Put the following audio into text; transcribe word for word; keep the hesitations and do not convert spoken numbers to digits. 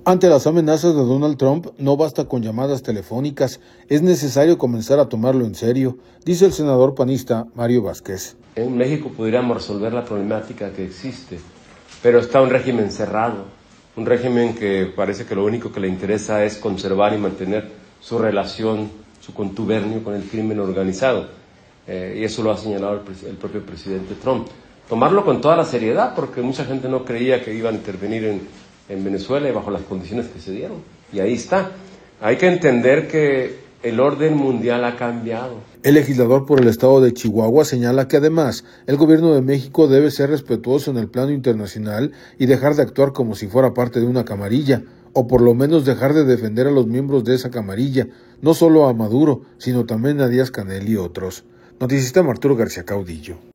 Ante las amenazas de Donald Trump, no basta con llamadas telefónicas, es necesario comenzar a tomarlo en serio, dice el senador panista Mario Vázquez. En México pudiéramos resolver la problemática que existe, pero está un régimen cerrado, un régimen que parece que lo único que le interesa es conservar y mantener su relación, su contubernio con el crimen organizado, eh, y eso lo ha señalado el, el propio presidente Trump. Tomarlo con toda la seriedad, porque mucha gente no creía que iba a intervenir en, en Venezuela y bajo las condiciones que se dieron, y ahí está. Hay que entender que el orden mundial ha cambiado. El legislador por el estado de Chihuahua señala que además el gobierno de México debe ser respetuoso en el plano internacional y dejar de actuar como si fuera parte de una camarilla, o por lo menos dejar de defender a los miembros de esa camarilla, no solo a Maduro, sino también a Díaz-Canel y otros. Noticista Arturo García Caudillo.